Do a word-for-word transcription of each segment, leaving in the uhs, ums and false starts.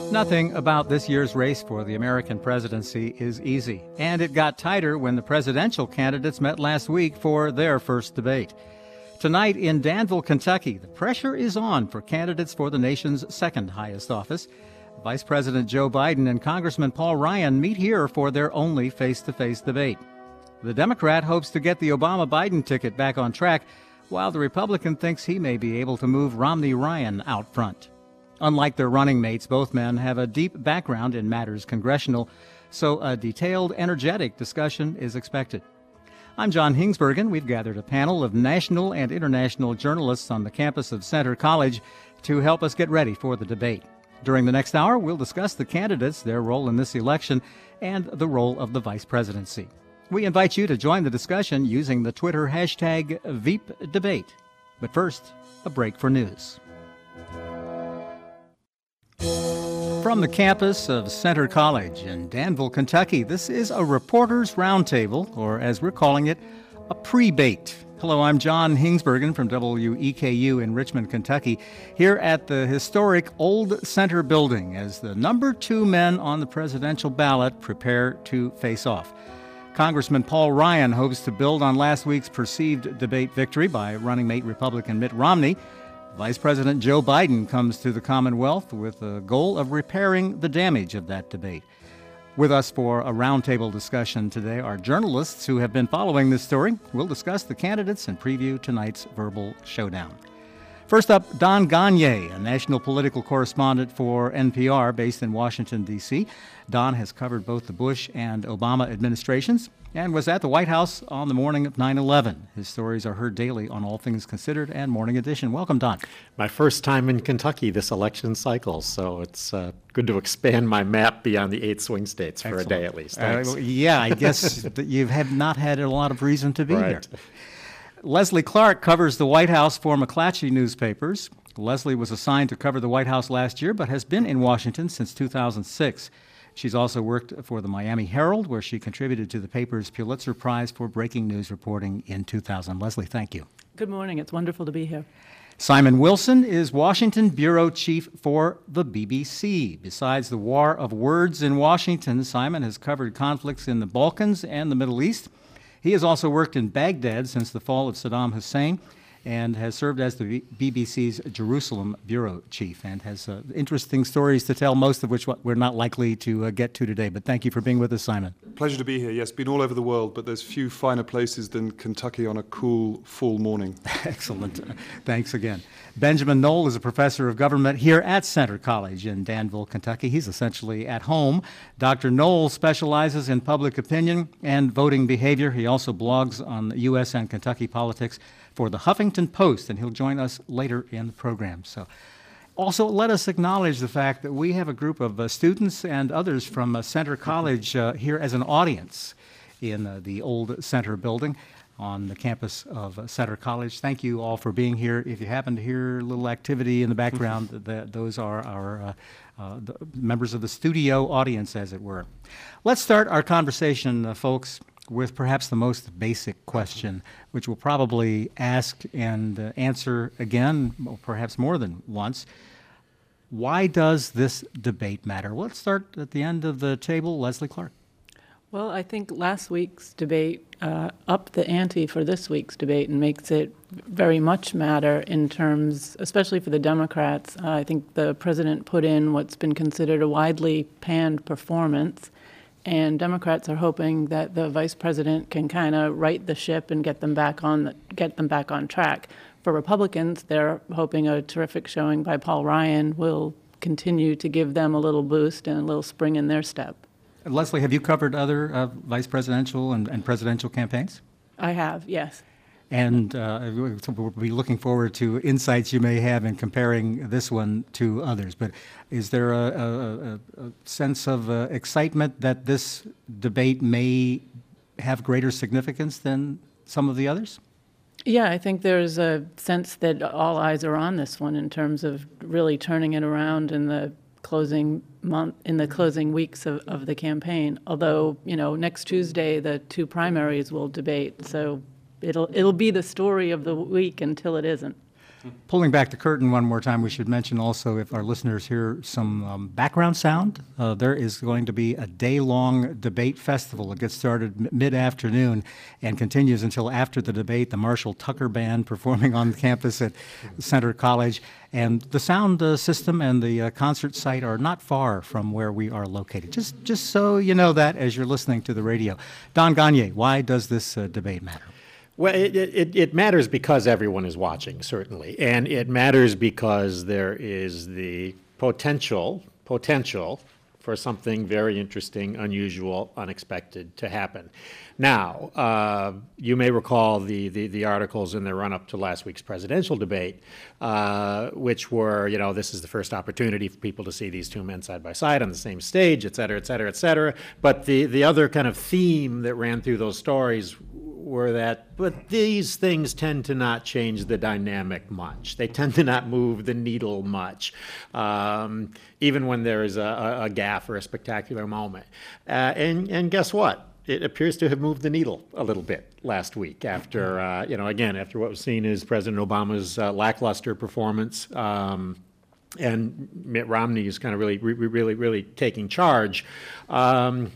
Nothing about this year's race for the American presidency is easy, and it got tighter when the presidential candidates met last week for their first debate. Tonight in Danville, Kentucky, the pressure is on for candidates for the nation's second highest office. Vice President Joe Biden and Congressman Paul Ryan meet here for their only face-to-face debate. The Democrat hopes to get the Obama-Biden ticket back on track, while the Republican thinks he may be able to move Romney-Ryan out front. Unlike their running mates, both men have a deep background in matters congressional, so a detailed, energetic discussion is expected. I'm John Hingsbergen. We've gathered a panel of national and international journalists on the campus of Centre College to help us get ready for the debate. During the next hour, we'll discuss the candidates, their role in this election, and the role of the vice presidency. We invite you to join the discussion using the Twitter hashtag VeepDebate. But first, a break for news. From the campus of Centre College in Danville, Kentucky, this is a Reporters Roundtable, or as we're calling it, a pre-bait. Hello, I'm John Hingsbergen from W E K U in Richmond, Kentucky, here at the historic Old Centre Building as the number two men on the presidential ballot prepare to face off. Congressman Paul Ryan hopes to build on last week's perceived debate victory by running mate Republican Mitt Romney. Vice President Joe Biden comes to the Commonwealth with the goal of repairing the damage of that debate. With us for a roundtable discussion today are journalists who have been following this story. We'll discuss the candidates and preview tonight's verbal showdown. First up, Don Gonyea, a national political correspondent for N P R based in Washington, D C Don has covered both the Bush and Obama administrations and was at the White House on the morning of nine eleven. His stories are heard daily on All Things Considered and Morning Edition. Welcome, Don. My first time in Kentucky this election cycle, so it's uh, good to expand my map beyond the eight swing states for Excellent. a day at least. Thanks. Uh, yeah, I guess that you have not had a lot of reason to be right. here. Leslie Clark covers the White House for McClatchy newspapers. Leslie was assigned to cover the White House last year, but has been in Washington since two thousand six. She's also worked for the Miami Herald, where she contributed to the paper's Pulitzer Prize for breaking news reporting in two thousand. Leslie, thank you. Good morning. It's wonderful to be here. Simon Wilson is Washington bureau chief for the B B C. Besides the war of words in Washington, Simon has covered conflicts in the Balkans and the Middle East. He has also worked in Baghdad since the fall of Saddam Hussein and has served as the B B C's Jerusalem bureau chief and has uh, interesting stories to tell, most of which we're not likely to uh, get to today. But thank you for being with us, Simon. Pleasure to be here. Yes, been all over the world, but there's few finer places than Kentucky on a cool fall morning. Excellent. Thanks again. Benjamin Knoll is a professor of government here at Centre College in Danville, Kentucky. He's essentially at home. Doctor Knoll specializes in public opinion and voting behavior. He also blogs on U S and Kentucky politics for the Huffington Post, and he'll join us later in the program. So, also, let us acknowledge the fact that we have a group of uh, students and others from uh, Centre College uh, here as an audience in uh, the old Centre building on the campus of uh, Centre College. Thank you all for being here. If you happen to hear a little activity in the background, the, those are our uh, uh, the members of the studio audience, as it were. Let's start our conversation, uh, folks, with perhaps the most basic question, which we'll probably ask and uh, answer again, or perhaps more than once. Why does this debate matter? Well, let's start at the end of the table. Leslie Clark. Well, I think last week's debate uh, upped the ante for this week's debate and makes it very much matter in terms, especially for the Democrats. Uh, I think the president put in what's been considered a widely panned performance, and Democrats are hoping that the vice president can kind of right the ship and get them back on the, get them back on track. For Republicans, they're hoping a terrific showing by Paul Ryan will continue to give them a little boost and a little spring in their step. Leslie, have you covered other uh, vice presidential and, and presidential campaigns? I have, yes. And uh, we'll be looking forward to insights you may have in comparing this one to others. But is there a, a, a sense of uh, excitement that this debate may have greater significance than some of the others? Yeah, I think there's a sense that all eyes are on this one in terms of really turning it around in the closing month, in the closing weeks of, of the campaign. Although, you know, next Tuesday the two primaries will debate, so it'll it'll be the story of the week until it isn't. Pulling back the curtain one more time, we should mention also, if our listeners hear some um, background sound, uh, there is going to be a day-long debate festival. It gets started m- mid-afternoon and continues until after the debate. The Marshall Tucker Band performing on campus at Centre College. And the sound uh, system and the uh, concert site are not far from where we are located. Just, just so you know that as you're listening to the radio. Don Gagné, why does this uh, debate matter? Well, it, it, it matters because everyone is watching, certainly. And it matters because there is the potential, potential for something very interesting, unusual, unexpected to happen. Now, uh, you may recall the, the, the articles in the run-up to last week's presidential debate, uh, which were, you know, this is the first opportunity for people to see these two men side by side on the same stage, et cetera, et cetera, et cetera. But the, the other kind of theme that ran through those stories were that, but these things tend to not change the dynamic much. They tend to not move the needle much, um, even when there is a, a, a gaffe or a spectacular moment. Uh, and, and guess what? It appears to have moved the needle a little bit last week after, uh, you know, again, after what was seen as President Obama's uh, lackluster performance. Um, and Mitt Romney is kind of really, really, really, really taking charge. Um,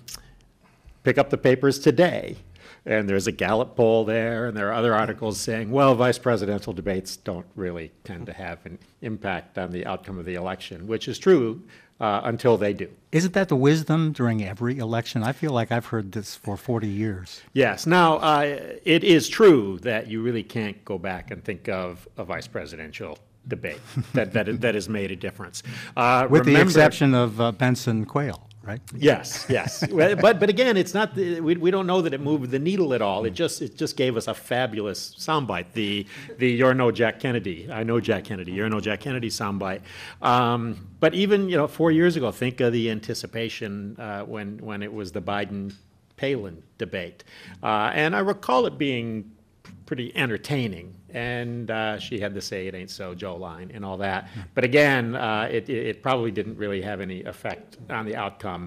pick up the papers today. And there's a Gallup poll there, and there are other articles saying, well, vice presidential debates don't really tend to have an impact on the outcome of the election, which is true uh, until they do. Isn't that the wisdom during every election? I feel like I've heard this for forty years. Yes. Now, uh, it is true that you really can't go back and think of a vice presidential debate that, that, that has made a difference. Uh, With remember, the exception of uh, Benson Quayle. Right? Yes, yes. Well, but but again, it's not. The, we we don't know that it moved the needle at all. It just it just gave us a fabulous soundbite. The the you're no Jack Kennedy. I know Jack Kennedy. You're no Jack Kennedy soundbite. Um, but even you know four years ago, think of the anticipation uh, when when it was the Biden Palin debate, uh, and I recall it being pretty entertaining. And uh, she had the "Say It Ain't So" Joe line and all that. But again, uh, it, it probably didn't really have any effect on the outcome.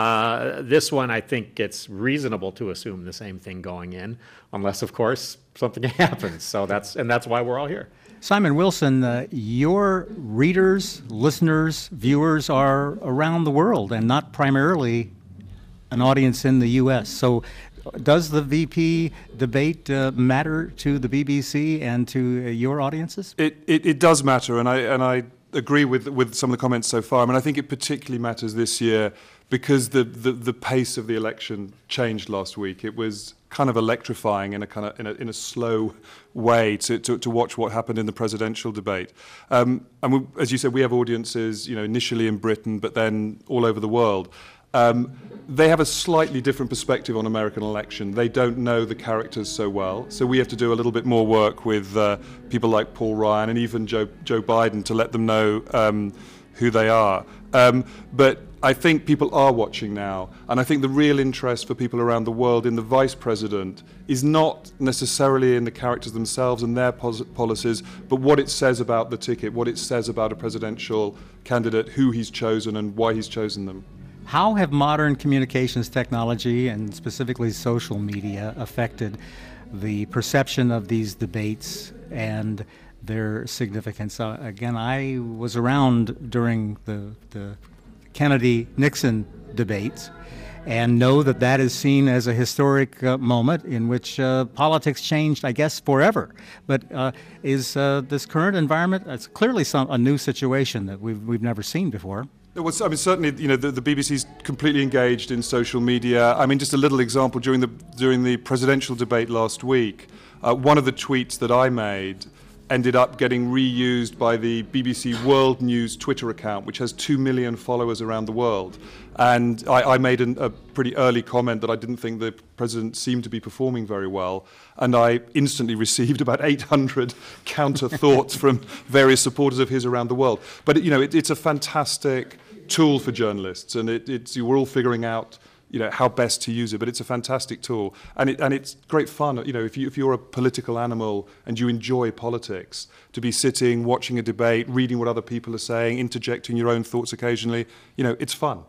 Uh, this one, I think it's reasonable to assume the same thing going in, unless, of course, something happens. So that's and that's why we're all here. Simon Wilson, uh, your readers, listeners, viewers are around the world and not primarily an audience in the U S. So does the V P debate uh, matter to the B B C and to uh, your audiences? It, it it does matter, and I and I agree with with some of the comments so far. I mean, I think it particularly matters this year because the, the, the pace of the election changed last week. It was kind of electrifying in a kind of in a, in a slow way to, to, to watch what happened in the presidential debate. Um, and we, as you said, we have audiences, you know, initially in Britain, but then all over the world. Um, they have a slightly different perspective on American election. They don't know the characters so well, so we have to do a little bit more work with uh, people like Paul Ryan and even Joe, Joe Biden to let them know um, who they are. Um, but I think people are watching now, and I think the real interest for people around the world in the vice president is not necessarily in the characters themselves and their pos- policies, but what it says about the ticket, what it says about a presidential candidate, who he's chosen and why he's chosen them. How have modern communications technology and specifically social media affected the perception of these debates and their significance? Uh, again, I was around during the, the Kennedy-Nixon debates and know that that is seen as a historic uh, moment in which uh, politics changed, I guess, forever. But uh, is uh, this current environment, it's clearly some, a new situation that we've, we've never seen before. It was, I mean, certainly, you know, the, the B B C's completely engaged in social media. I mean, just a little example, during the during the presidential debate last week, uh, one of the tweets that I made ended up getting reused by the B B C World News Twitter account, which has two million followers around the world. And I, I made an, a pretty early comment that I didn't think the president seemed to be performing very well. And I instantly received about eight hundred counter thoughts from various supporters of his around the world. But, you know, it, it's a fantastic tool for journalists, and it, it's, we're all figuring out, you know, how best to use it. But it's a fantastic tool, and it and it's great fun. You know, if you if you're a political animal and you enjoy politics, to be sitting, watching a debate, reading what other people are saying, interjecting your own thoughts occasionally, you know, it's fun.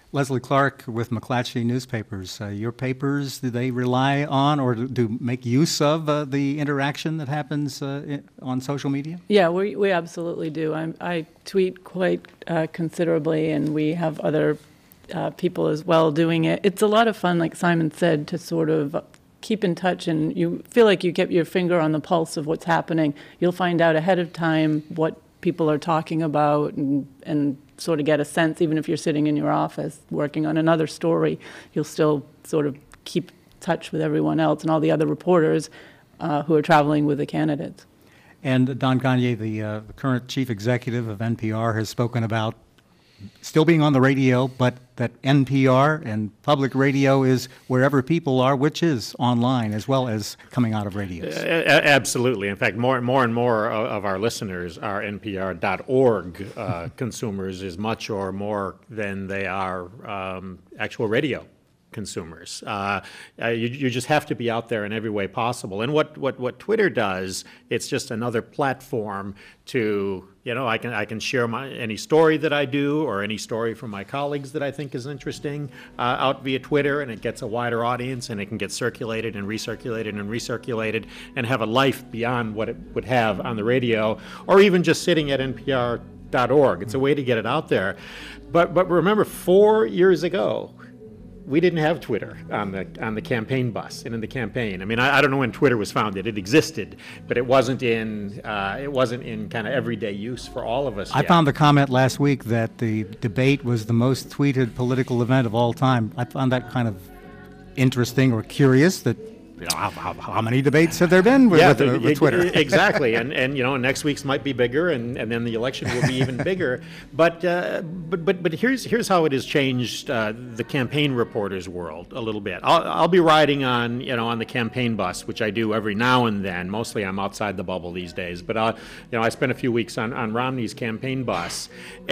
Leslie Clark with McClatchy Newspapers. Uh, your papers, do they rely on or do, do make use of uh, the interaction that happens uh, in, on social media? Yeah, we, we absolutely do. I'm, I tweet quite uh, considerably, and we have other uh, people as well doing it. It's a lot of fun, like Simon said, to sort of keep in touch, and you feel like you get your finger on the pulse of what's happening. You'll find out ahead of time what people are talking about and, and sort of get a sense, even if you're sitting in your office working on another story, you'll still sort of keep touch with everyone else and all the other reporters uh, who are traveling with the candidates. And Don Gagné, the, uh, the current chief executive of N P R, has spoken about still being on the radio, but that N P R and public radio is wherever people are, which is online as well as coming out of radios. Uh, absolutely. In fact, more, more and more of our listeners are N P R dot org uh, consumers as much or more than they are um, actual radio consumers. Uh, uh, you, you just have to be out there in every way possible. And what, what, what Twitter does, it's just another platform to, you know, I can I can share my any story that I do or any story from my colleagues that I think is interesting uh, out via Twitter, and it gets a wider audience, and it can get circulated and recirculated and recirculated and have a life beyond what it would have on the radio or even just sitting at N P R dot org. It's a way to get it out there. But but remember, four years ago, we didn't have Twitter on the on the campaign bus and in the campaign. I mean, I, I don't know when Twitter was founded. It existed, but it wasn't in uh, it wasn't in kind of everyday use for all of us I yet. found the comment last week that the debate was the most tweeted political event of all time. I found that kind of interesting or curious that, you know, how, how, how many debates have there been with, yeah, with, the, with Twitter? exactly, and and you know, next week's might be bigger, and, and then the election will be even bigger. But uh, but but but here's here's how it has changed uh, the campaign reporters' world a little bit. I'll I'll be riding on you know on the campaign bus, which I do every now and then. Mostly I'm outside the bubble these days, but uh, you know I spent a few weeks on, on Romney's campaign bus,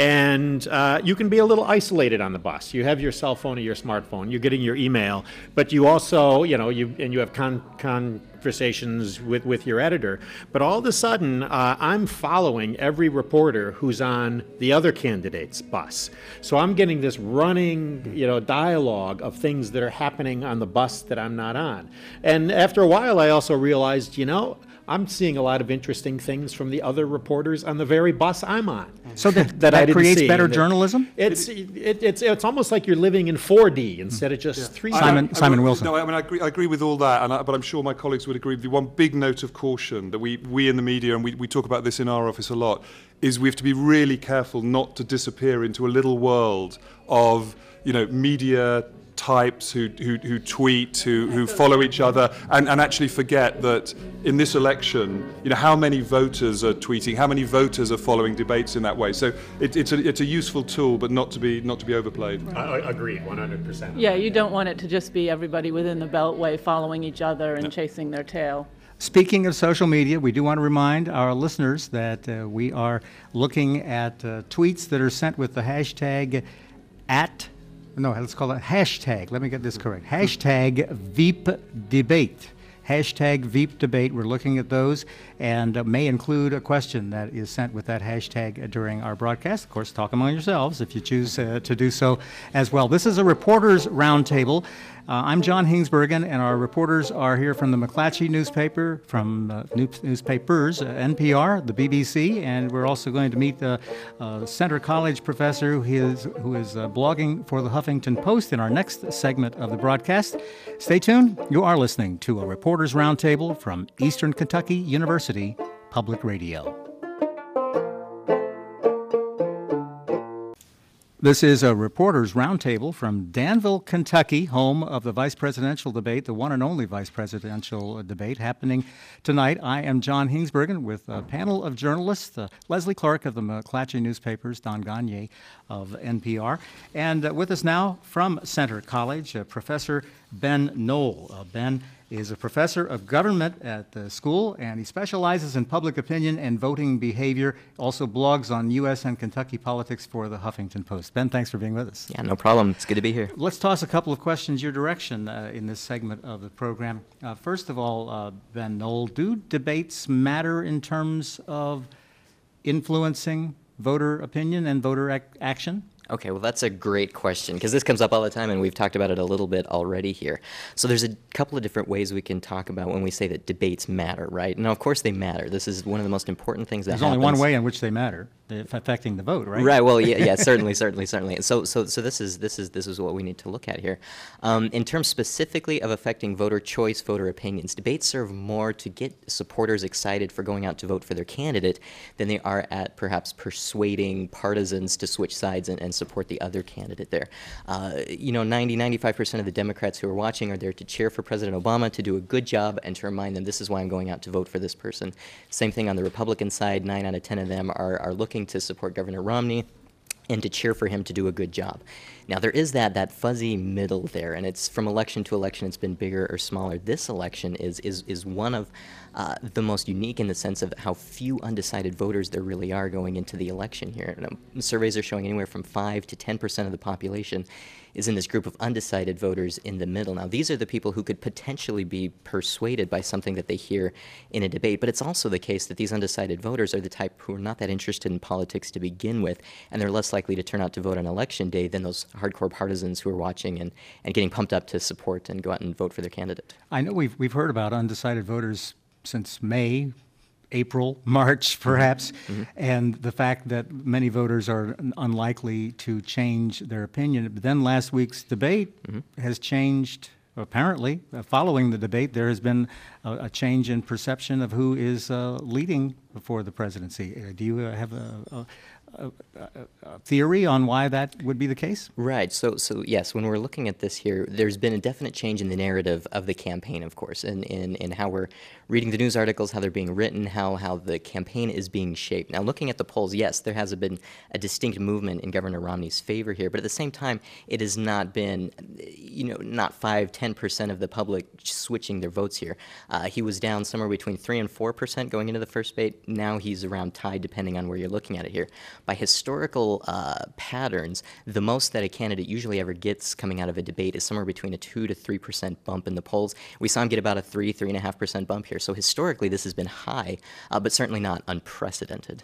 and uh, you can be a little isolated on the bus. You have your cell phone or your smartphone. You're getting your email, but you also you know you and you have Con, conversations with, with your editor, but all of a sudden uh, I'm following every reporter who's on the other candidate's bus. So I'm getting this running, you know, dialogue of things that are happening on the bus that I'm not on. And after a while, I also realized, you know, I'm seeing a lot of interesting things from the other reporters on the very bus I'm on. So that, that, I that didn't creates see. better That- journalism? It's it, it's it's almost like you're living in four D instead of just three D. Simon- I- I- Simon Wilson. No, I mean I agree, I agree with all that, and I, but I'm sure my colleagues would agree with you. One big note of caution that we, we in the media, and we, we talk about this in our office a lot, is we have to be really careful not to disappear into a little world of you know media types who, who, who tweet, who, who follow each other, and, and actually forget that in this election, you know, how many voters are tweeting, how many voters are following debates in that way. So it, it's, a, it's a useful tool, but not to be, not to be overplayed. I, I agree, one hundred percent. Yeah, you don't want it to just be everybody within the Beltway following each other and chasing their tail. Speaking of social media, we do want to remind our listeners that uh, we are looking at uh, tweets that are sent with the hashtag at, no, let's call it hashtag, let me get this correct, hashtag Veep Debate. Hashtag Veep Debate. We're looking at those and uh, may include a question that is sent with that hashtag uh, during our broadcast. Of course, talk among yourselves if you choose uh, to do so as well. This is a reporters roundtable. Uh, I'm John Hingsbergen, and our reporters are here from the McClatchy newspaper, from uh, news- newspapers, uh, N P R, the B B C, and we're also going to meet the uh, Centre College professor who is, who is uh, blogging for the Huffington Post in our next segment of the broadcast. Stay tuned. You are listening to a reporters roundtable from Eastern Kentucky University Public Radio. This is a reporters roundtable from Danville, Kentucky, home of the vice presidential debate, the one and only vice presidential debate happening tonight. I am John Hingsbergen with a panel of journalists, uh, Leslie Clark of the McClatchy newspapers, Don Gagné of N P R, and uh, with us now from Centre College, uh, Professor Ben Knoll. Uh, Ben is a professor of government at the school, and he specializes in public opinion and voting behavior, also blogs on U S and Kentucky politics for the Huffington Post. Ben, thanks for being with us. Yeah, no problem. It's good to be here. Let's toss a couple of questions your direction uh, in this segment of the program. Uh, first of all, uh, Ben Knoll, do debates matter in terms of influencing voter opinion and voter ac- action? Okay, well, that's a great question because this comes up all the time, and we've talked about it a little bit already here. So there's a couple of different ways we can talk about when we say that debates matter, right? Now, of course, they matter. This is one of the most important things that There's happens. only one way in which they matter, if affecting the vote, right? Right. Well, yeah, yeah, certainly, certainly, certainly. And so, so, so this is this is this is what we need to look at here. Um, in terms specifically of affecting voter choice, voter opinions, debates serve more to get supporters excited for going out to vote for their candidate than they are at perhaps persuading partisans to switch sides and, and support the other candidate there. Uh, you know, ninety, ninety-five percent of the Democrats who are watching are there to cheer for President Obama, to do a good job, and to remind them this is why I'm going out to vote for this person. Same thing on the Republican side. Nine out of ten of them are, are looking to support Governor Romney and to cheer for him to do a good job. Now, there is that that fuzzy middle there, and it's from election to election, it's been bigger or smaller. This election is is is one of uh, the most unique in the sense of how few undecided voters there really are going into the election here. And, um, surveys are showing anywhere from five to ten percent of the population is in this group of undecided voters in the middle. Now, these are the people who could potentially be persuaded by something that they hear in a debate, but it's also the case that these undecided voters are the type who are not that interested in politics to begin with, and they're less likely to turn out to vote on election day than those hardcore partisans who are watching and, and getting pumped up to support and go out and vote for their candidate. I know we've, we've heard about undecided voters since May, April, March, perhaps, mm-hmm. and the fact that many voters are unlikely to change their opinion. But then last week's debate mm-hmm. has changed, apparently. Uh, following the debate, there has been a, a change in perception of who is uh, leading for the presidency. Uh, do you uh, have a, a A, a, a theory on why that would be the case? Right. So, so yes, when we're looking at this here, there's been a definite change in the narrative of the campaign, of course, and in, in, in how we're reading the news articles, how they're being written, how, how the campaign is being shaped. Now, looking at the polls, yes, there has been a distinct movement in Governor Romney's favor here, but at the same time, it has not been, you know, not five, ten percent of the public switching their votes here. Uh, he was down somewhere between three and four percent going into the first debate. Now he's around tied, depending on where you're looking at it here. By historical uh, patterns, the most that a candidate usually ever gets coming out of a debate is somewhere between a two to three percent bump in the polls. We saw him get about a three, three and a half percent bump here. So historically, this has been high, uh, but certainly not unprecedented.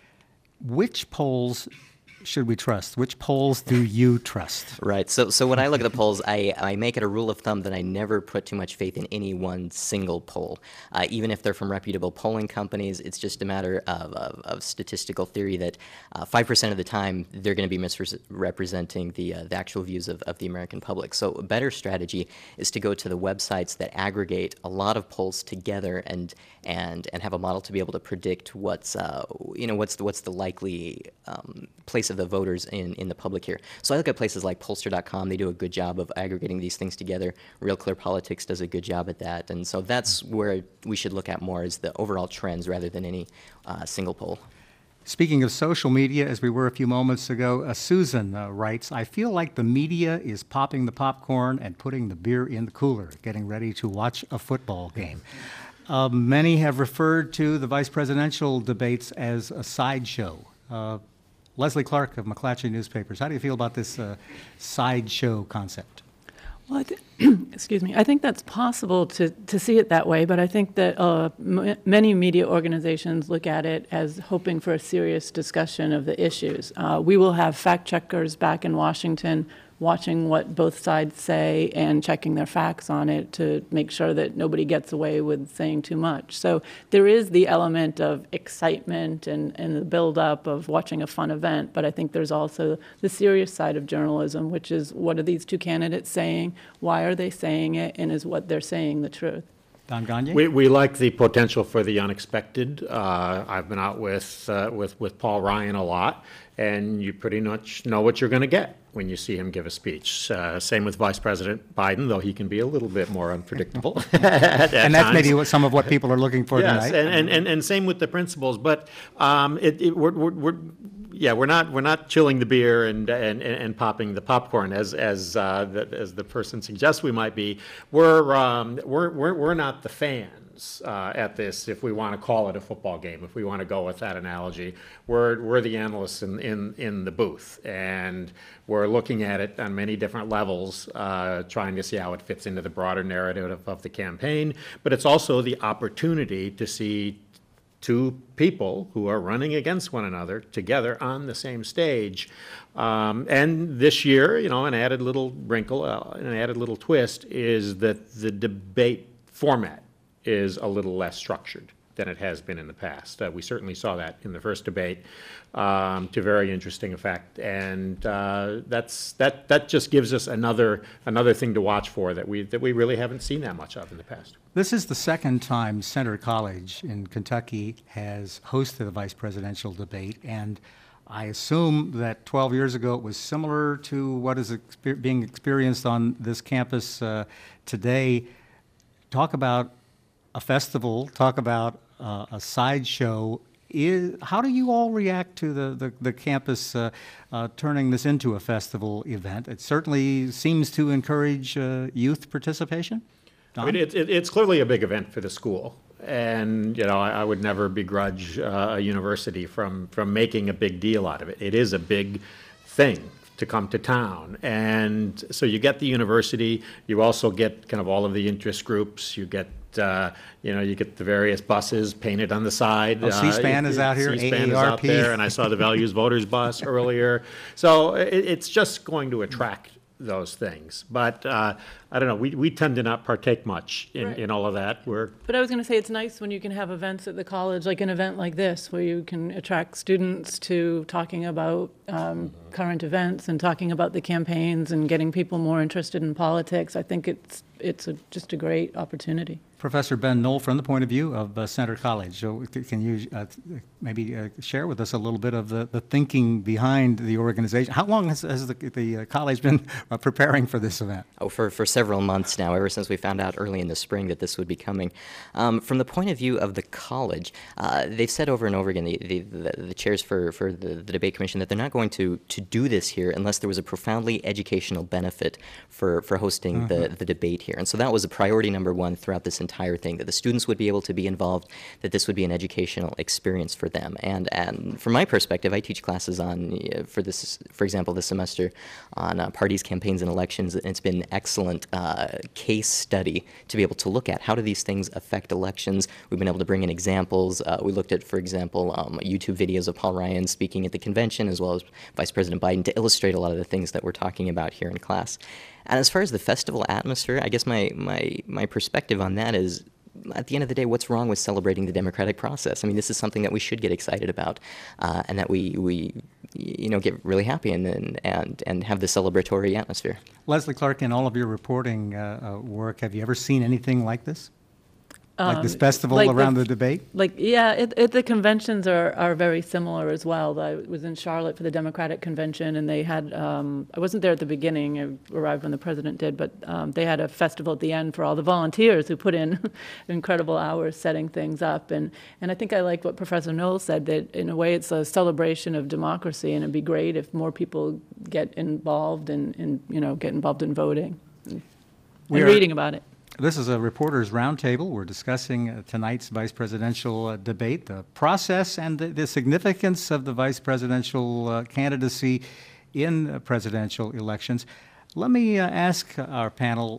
Which polls should we trust? Which polls do you trust? Right. So, so when I look at the polls, I, I make it a rule of thumb that I never put too much faith in any one single poll. Uh, even if they're from reputable polling companies, it's just a matter of, of, of statistical theory that uh, five percent of the time they're going to be misrepresenting the, uh, the actual views of, of the American public. So a better strategy is to go to the websites that aggregate a lot of polls together and and and have a model to be able to predict what's uh, you know what's the, what's the likely um, place of the voters in, in the public here. So I look at places like pollster dot com. They do a good job of aggregating these things together. Real Clear Politics does a good job at that. And so that's where we should look at more, is the overall trends rather than any uh, single poll. Speaking of social media, as we were a few moments ago, uh, Susan uh, writes, I feel like the media is popping the popcorn and putting the beer in the cooler, getting ready to watch a football game. Uh, many have referred to the vice presidential debates as a sideshow. Uh, Leslie Clark of McClatchy Newspapers, how do you feel about this uh, sideshow concept? Well, I th- excuse me. I think that's possible to, to see it that way, but I think that uh, m- many media organizations look at it as hoping for a serious discussion of the issues. Uh, we will have fact checkers back in Washington watching what both sides say and checking their facts on it to make sure that nobody gets away with saying too much. So there is the element of excitement and, and the buildup of watching a fun event, but I think there's also the serious side of journalism, which is what are these two candidates saying, why are they saying it, and is what they're saying the truth? Don Gagné? We, we like the potential for the unexpected. Uh, I've been out with, uh, with, with Paul Ryan a lot, and you pretty much know what you're going to get when you see him give a speech. Uh, same with Vice President Biden, though he can be a little bit more unpredictable. at, at and that's times. maybe what, some of what people are looking for yes, tonight. and, and, and, and same with the principles. But um, it, it, we're, we're, we're, yeah, we're not we're not chilling the beer and and, and popping the popcorn as as uh, the, as the person suggests we might be. We're um, we're, we're we're not the fans uh, at this, if we want to call it a football game, if we want to go with that analogy. We're we're the analysts in in, in the booth, and we're looking at it on many different levels, uh, trying to see how it fits into the broader narrative of, of the campaign. But it's also the opportunity to see two people who are running against one another together on the same stage. Um, and this year, you know, an added little wrinkle, uh, an added little twist is that the debate format is a little less structured than it has been in the past. Uh, we certainly saw that in the first debate, um, to very interesting effect, and uh, that's that. That just gives us another another thing to watch for that we that we really haven't seen that much of in the past. This is the second time Centre College in Kentucky has hosted the vice presidential debate, and I assume that twelve years ago it was similar to what is exper- being experienced on this campus uh, today. Talk about a festival, talk about uh, a sideshow. Is, how do you all react to the, the, the campus uh, uh, turning this into a festival event? It certainly seems to encourage uh, youth participation. Don? I mean, it, it, it's clearly a big event for the school. And, you know, I, I would never begrudge uh, a university from, from making a big deal out of it. It is a big thing to come to town. And so you get the university, you also get kind of all of the interest groups, you get, uh, you know, you get the various buses painted on the side. Oh, C-SPAN uh, is out here, C-SPAN A A R P. is out there, and I saw the Values Voters bus earlier. So it, it's just going to attract those things. But uh, I don't know, we, we tend to not partake much in, Right. in all of that. We're But I was going to say, it's nice when you can have events at the college, like an event like this, where you can attract students to talking about um, current events and talking about the campaigns and getting people more interested in politics. I think it's it's a, just a great opportunity. Professor Ben Knoll, from the point of view of uh, Centre College, so c- can you uh, maybe uh, share with us a little bit of the, the thinking behind the organization? How long has, has the, the uh, college been uh, preparing for this event? Oh, for, for several months now, ever since we found out early in the spring that this would be coming. Um, from the point of view of the college, uh, they've said over and over again, the, the, the, the chairs for, for the, the debate commission, that they're not going to, to do this here unless there was a profoundly educational benefit for, for hosting the, the debate here. And so that was a priority number one throughout this entire thing, that the students would be able to be involved, that this would be an educational experience for them. And, and from my perspective, I teach classes on, uh, for this, for example, this semester on uh, parties, campaigns, and elections. And it's been an excellent uh, case study to be able to look at. How do these things affect elections? We've been able to bring in examples. Uh, we looked at, for example, um, YouTube videos of Paul Ryan speaking at the convention, as well as Vice President Biden, to illustrate a lot of the things that we're talking about here in class. And as far as the festival atmosphere, I guess my, my, my perspective on that is, at the end of the day, what's wrong with celebrating the democratic process? I mean, this is something that we should get excited about, uh, and that we, we, you know, get really happy in and, and, and have the celebratory atmosphere. Leslie Clark, in all of your reporting uh, uh, work, have you ever seen anything like this? Like this festival like the around the, f- debate? Like, yeah, it, it, the conventions are, are very similar as well. I was in Charlotte for the Democratic convention, and they had, um, I wasn't there at the beginning, I arrived when the president did, but um, they had a festival at the end for all the volunteers who put in incredible hours setting things up. And, and I think I like what Professor Knowles said, that in a way it's a celebration of democracy, and it'd be great if more people get involved and, and you know, get involved in voting and, We and are- reading about it. This is a reporters' roundtable. We're discussing uh, tonight's vice presidential uh, debate, the process and the, the significance of the vice presidential uh, candidacy in uh, presidential elections. Let me uh, ask our panel,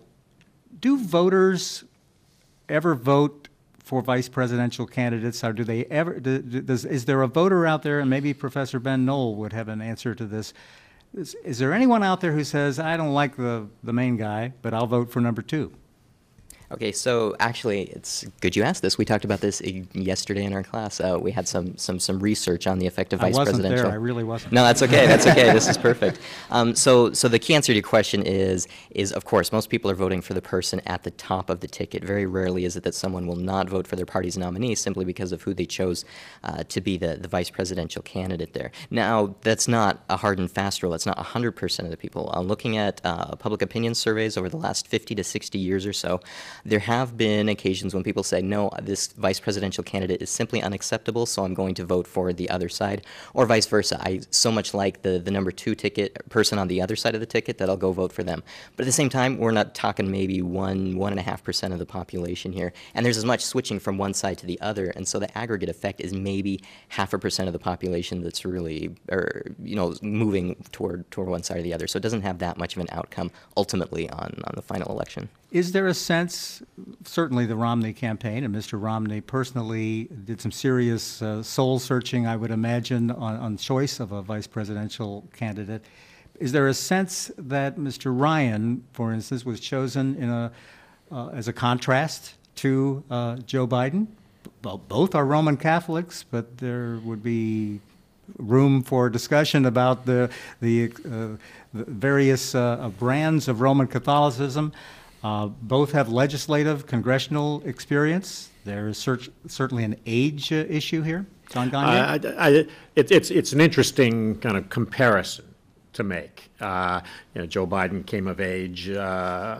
do voters ever vote for vice presidential candidates, or do they ever, do, does, is there a voter out there, and maybe Professor Ben Knoll would have an answer to this, is, is there anyone out there who says, I don't like the, the main guy, but I'll vote for number two? Okay, so actually, it's good you asked this. We talked about this uh, yesterday in our class. Uh, we had some some some research on the effect of I vice wasn't presidential. there. I really wasn't. No, that's okay. That's okay. This is perfect. Um, so, so the key answer to your question is, is of course, most people are voting for the person at the top of the ticket. Very rarely is it that someone will not vote for their party's nominee simply because of who they chose uh, to be the, the vice presidential candidate there. Now, that's not a hard and fast rule. That's not one hundred percent of the people. Uh, looking at uh, public opinion surveys over the last fifty to sixty years or so, there have been occasions when people say, no, this vice presidential candidate is simply unacceptable, so I'm going to vote for the other side, or vice versa. I so much like the, the number two ticket person on the other side of the ticket that I'll go vote for them. But at the same time, we're not talking maybe one, one and a half percent of the population here, and there's as much switching from one side to the other, and so the aggregate effect is maybe half a percent of the population that's really, or you know, moving toward toward one side or the other. So it doesn't have that much of an outcome ultimately on, on the final election. Is there a sense sense, certainly the Romney campaign, and Mister Romney personally did some serious uh, soul searching, I would imagine, on, on choice of a vice presidential candidate. Is there a sense that Mister Ryan, for instance, was chosen in a, uh, as a contrast to uh, Joe Biden? Well, both are Roman Catholics, but there would be room for discussion about the the, uh, the various uh, brands of Roman Catholicism. Uh, both have legislative, congressional experience. There's cer- certainly an age uh, issue here. John Gagne? Uh, I, I, it, it's it's an interesting kind of comparison to make. Uh, you know, Joe Biden came of age uh,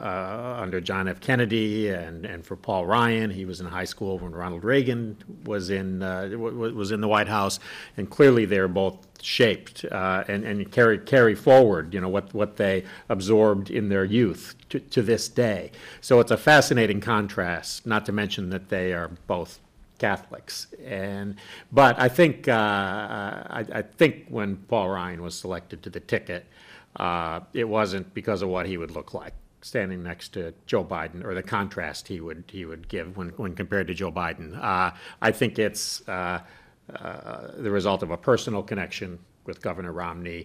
uh, under John F. Kennedy, and, and for Paul Ryan, he was in high school when Ronald Reagan was in uh, w- was in the White House, and clearly they're both shaped uh, and and carry carry forward, you know, what what they absorbed in their youth to, to this day. So it's a fascinating contrast. Not to mention that they are both Catholics, and but I think uh, I, I think when Paul Ryan was selected to the ticket, uh, it wasn't because of what he would look like standing next to Joe Biden, or the contrast he would he would give when when compared to Joe Biden. Uh, I think it's uh, uh, the result of a personal connection with Governor Romney.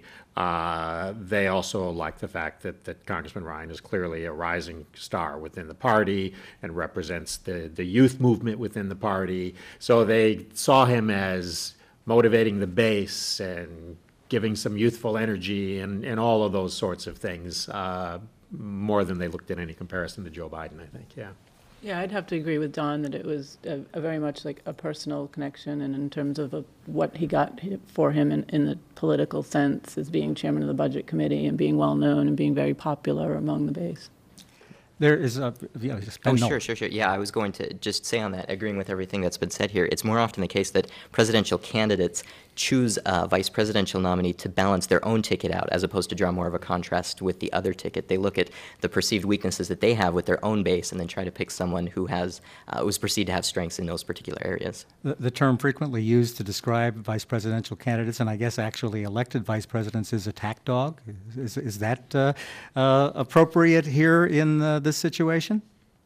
Uh, they also like the fact that, that Congressman Ryan is clearly a rising star within the party and represents the, the youth movement within the party. So they saw him as motivating the base and giving some youthful energy and, and all of those sorts of things, uh, more than they looked at any comparison to Joe Biden, I think, yeah. Yeah, I'd have to agree with Don that it was a, a very much like a personal connection, and in terms of a, what he got for him in, in the political sense as being chairman of the Budget Committee and being well-known and being very popular among the base. There is a... You know, oh, sure, sure, sure. Yeah, I was going to just say on that, agreeing with everything that's been said here, it's more often the case that presidential candidates choose a vice presidential nominee to balance their own ticket out, as opposed to draw more of a contrast with the other ticket. They look at the perceived weaknesses that they have with their own base and then try to pick someone who has uh, who's perceived to have strengths in those particular areas. The, the term frequently used to describe vice presidential candidates, and I guess actually elected vice presidents, is attack dog. Is, is that uh, uh, appropriate here in uh, this situation?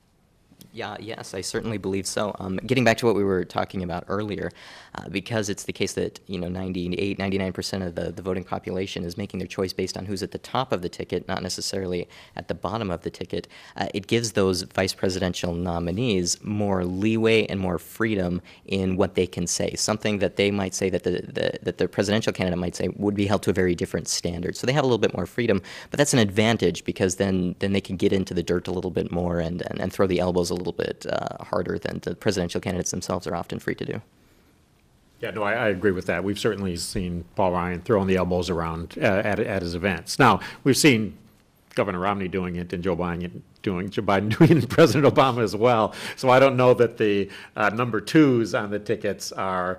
Yeah, yes, I certainly believe so. Um, getting back to what we were talking about earlier, uh, because it's the case that, you know, ninety-eight, ninety-nine percent of the, the voting population is making their choice based on who's at the top of the ticket, not necessarily at the bottom of the ticket, uh, it gives those vice presidential nominees more leeway and more freedom in what they can say. Something that they might say that the, the, that the presidential candidate might say would be held to a very different standard. So they have a little bit more freedom, but that's an advantage because then, then they can get into the dirt a little bit more and, and, and throw the elbows a little bit uh, harder than the presidential candidates themselves are often free to do. Yeah, no, I, I agree with that. We've certainly seen Paul Ryan throwing the elbows around uh, at, at his events. Now, we've seen Governor Romney doing it and Joe Biden doing Joe Biden doing it and President Obama as well. So I don't know that the uh, number twos on the tickets are,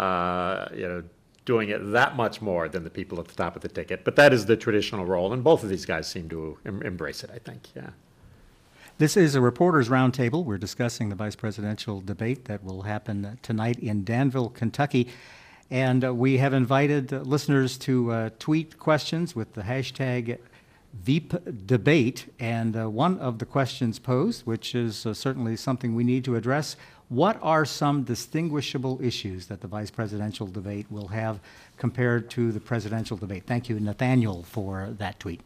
uh, you know, doing it that much more than the people at the top of the ticket. But that is the traditional role, and both of these guys seem to em- embrace it, I think, yeah. This is a Reporters Roundtable. We're discussing the vice presidential debate that will happen tonight in Danville, Kentucky. And uh, we have invited uh, listeners to uh, tweet questions with the hashtag VeepDebate. And uh, one of the questions posed, which is uh, certainly something we need to address, what are some distinguishable issues that the vice presidential debate will have compared to the presidential debate? Thank you, Nathaniel, for that tweet.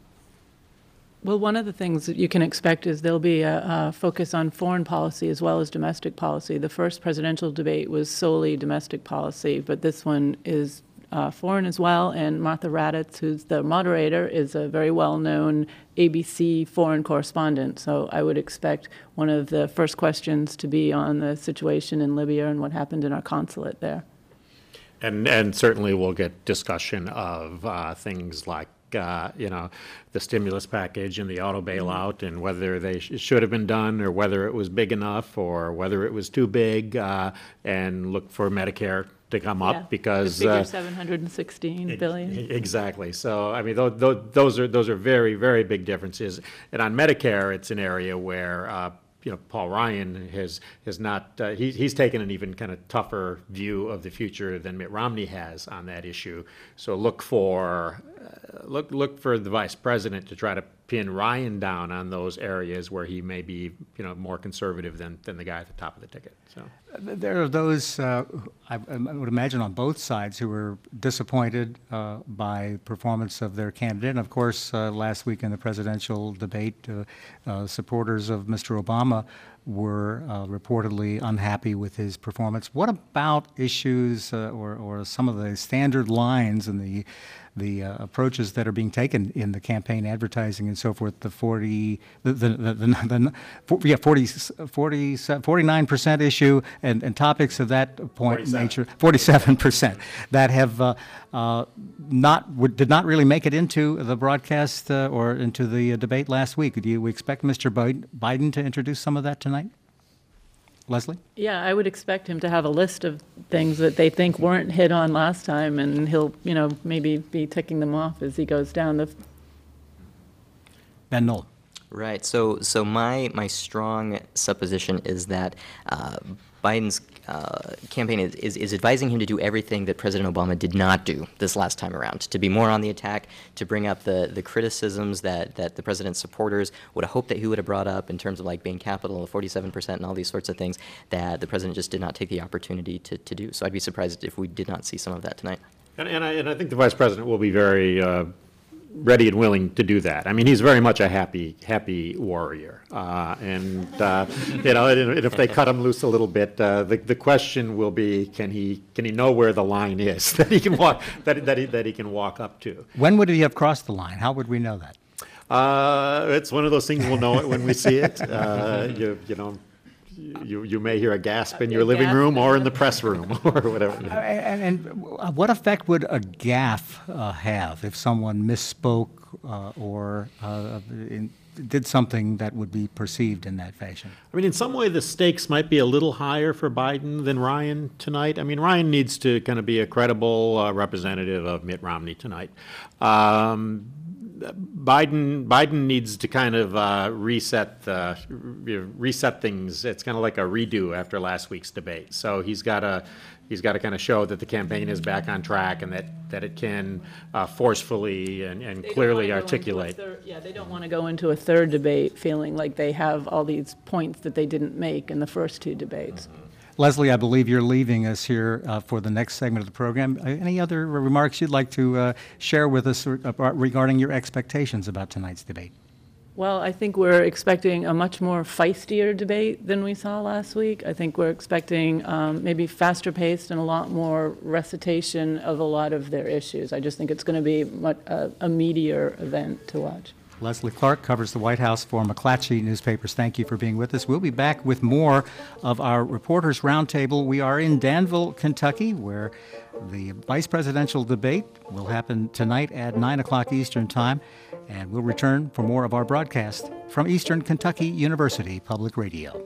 Well, one of the things that you can expect is there'll be a, a focus on foreign policy as well as domestic policy. The first presidential debate was solely domestic policy, but this one is uh, foreign as well. And Martha Raddatz, who's the moderator, is a very well-known A B C foreign correspondent. So I would expect one of the first questions to be on the situation in Libya and what happened in our consulate there. And and certainly we'll get discussion of uh, things like Uh, you know, the stimulus package and the auto bailout, and whether they sh- should have been done, or whether it was big enough, or whether it was too big, uh, and look for Medicare to come up Yeah, because the figure uh, seven hundred sixteen billion. e- exactly. So I mean, th- th- those are those are very very big differences. And on Medicare, it's an area where uh, you know, Paul Ryan has has not uh, he, he's taken an even kind of tougher view of the future than Mitt Romney has on that issue. So look for uh, look look for the vice president to try to pin Ryan down on those areas where he may be, you know, more conservative than, than the guy at the top of the ticket. So There are those, uh, I, I would imagine on both sides, who were disappointed uh, by performance of their candidate. And of course, uh, last week in the presidential debate, uh, uh, supporters of Mister Obama were uh, reportedly unhappy with his performance. What about issues uh, or, or some of the standard lines and the the uh, approaches that are being taken in the campaign advertising and so forth, the forty, the, the, the, the, the for, yeah, forty, forty, forty-nine percent issue and, and topics of that point forty-seven. nature, forty-seven percent that have uh, uh, not, would, did not really make it into the broadcast uh, or into the uh, debate last week. Do you expect Mister Biden, Biden to introduce some of that tonight? Leslie? Yeah, I would expect him to have a list of things that they think weren't hit on last time, and he'll, you know, maybe be ticking them off as he goes down the. Ben Knoll. Right. So, so my my strong supposition is that uh, Biden's uh, campaign is, is is advising him to do everything that President Obama did not do this last time around, to be more on the attack, to bring up the the criticisms that that the president's supporters would have hoped that he would have brought up in terms of like Bain Capital, forty-seven percent, and all these sorts of things that the president just did not take the opportunity to to do. So I'd be surprised if we did not see some of that tonight. And, and, I, and I think the vice president will be very uh, ready and willing to do that. I mean, he's very much a happy, happy warrior. Uh, and, uh, you know, and if they cut him loose a little bit, uh, the, the question will be, can he, can he know where the line is that he can walk, that, that, he, that he can walk up to? When would he have crossed the line? How would we know that? Uh, it's one of those things, we'll know it when we see it. Uh, you, you know, you, you may hear a gasp in your A living gasp. room or in the press room or whatever. And, and what effect would a gaffe uh, have if someone misspoke uh, or uh, in, did something that would be perceived in that fashion? I mean, in some way, the stakes might be a little higher for Biden than Ryan tonight. I mean, Ryan needs to kind of be a credible uh, representative of Mitt Romney tonight. Um, Biden Biden needs to kind of uh, reset the, reset things. It's kind of like a redo after last week's debate. So he's got to he's got to kind of show that the campaign is back on track and that, that it can uh, forcefully and, and They don't clearly wanna go into a articulate. third- Yeah, they don't want to go into a third debate feeling like they have all these points that they didn't make in the first two debates. Leslie, I believe you're leaving us here uh, for the next segment of the program. Uh, any other remarks you'd like to uh, share with us re- about- regarding your expectations about tonight's debate? Well, I think we're expecting a much more feistier debate than we saw last week. I think we're expecting um, maybe faster paced and a lot more recitation of a lot of their issues. I just think it's going to be much, uh, a meatier event to watch. Leslie Clark covers the White House for McClatchy Newspapers. Thank you for being with us. We'll be back with more of our Reporters Roundtable. We are in Danville, Kentucky, where the vice presidential debate will happen tonight at nine o'clock Eastern Time, and we'll return for more of our broadcast from Eastern Kentucky University Public Radio.